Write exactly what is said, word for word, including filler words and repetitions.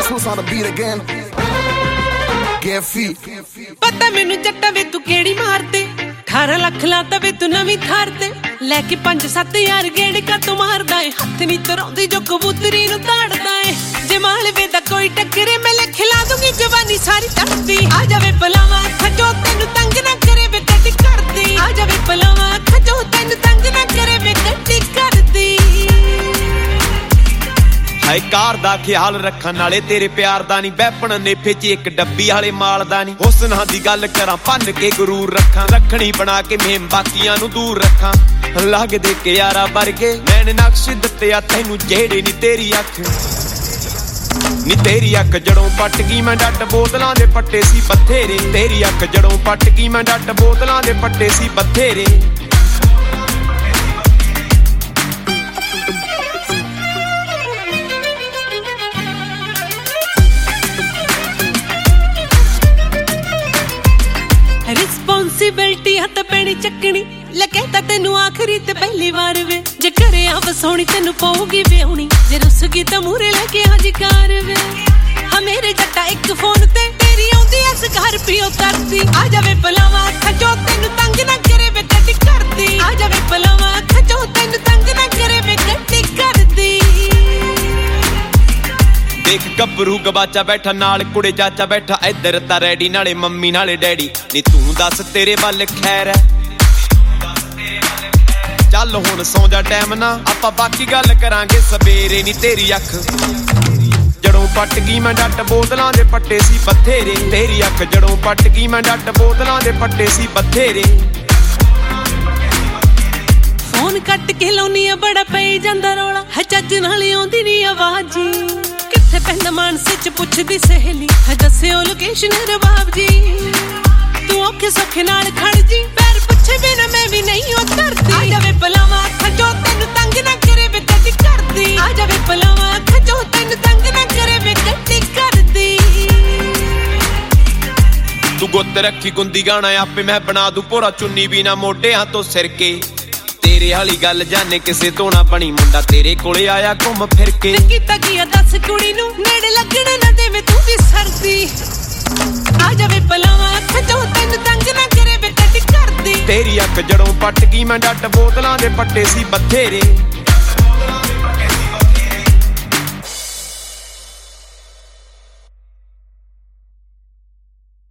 Switch on the beat again. Get feet. पता मैनू जट्टा वे तू केड़ी मारते अठारह लाख लाता वे तू नवी थार ते लैके पंज सत्त यार गेड़ का तू मारदा है हथ नी तरौंदी जो कबूतरी नू ताड़दा है जे मालवे दा कोई टक्करे मैं ले खिला दूंगी जवानी सारी तरती आ जावे पलावा खजो तेनू तंग ना करे वे कटी करदी आ जावे पलावा खजो तेनू तंग ना करे वे कटी करदी हाय कार दा ख्याल रखण वाले तेरे प्यार दा नहीं बैपण नेफे च एक डब्बी वाले माल दा नहीं हुस्ना दी गल करां भन्न के गुरूर रखां रखणी बना के मेम बाकियां नू दूर रखां लगदे के यारा वर्गे मैंने नक्श दित्ते आ तैनू जेड़े नी तेरी अख नी तेरी अख जड़ों पट गई मैं डट बोतलां दे पट्टे सी बथेरे तेरी अख जड़ों पट गई मैं डट बोतलां दे पट्टे सी बथेरे रिस्पॉन्सिबिलिटी हथ पैनी चकनी लगे तेनू आखिरी ते पहली बार वे जे करे आ वसोनी तेनू पाऊगी व्याहुनी जे रुस गई तां मूरे लेके हजकार वे हां मेरे जट्टा एक फोन ते तेरी आउंदी ऐ स्कॉर्पियो तरदी आ जावे पलावा खजो तेनू तंग ना करे वे कटी करदी आ जावे पलावा खजो तेनू तंग ना करे वे कटी करदी देख गबरू गबाचा बैठा नाल कुड़े चाचा बैठा इधर ता रेडी नाले मम्मी नाले डैडी नी तू दस तेरे वल खैर है चल हुण सौ जा टाइम ना आपां बाकी गल करांगे सवेरे नी तेरी अख जड़ों पट गई मैं डट बोतलां दे पट्टे सी बथेरे तेरी अख जड़ों पट गई मैं डट बोतलां दे पट्टे सी बथेरे फोन कट के लाउनी आ बड़ा पई जांदा रौला है चज नाल आउंदी नी आवाज किथे पैंदा मानसे च पुछदी सहेली है दस्सियो लोकेशन रबाब जी तू औखे सौखे नाल खड़ जी पैर पुछे बिना मैं भी नहीं उतरदी आ जावे पलावा खजो तेनू तंग ना करे वे कटी करदी आ जावे पलावा खजो तेनू तंग ना करे वे कटी करदी तू गुत्त रखी गुंदी गाना आपे मैं बना दूं पूरा चुन्नी भी ना मोढियां तो सिर के तेरे वाली गल जाने किसे तो ना बनी मुंडा तेरे कोले आया घुम फिर के कीता किया दस कुड़ी नू नेड़े लगने ना देवे तू भी सरदी आ जावे पलावा खजो तेनू तंग ना करे वे कटी करदी तेरी अख जड़ों पट गई मैं डट बोतलां दे पट्टे सी बथेरे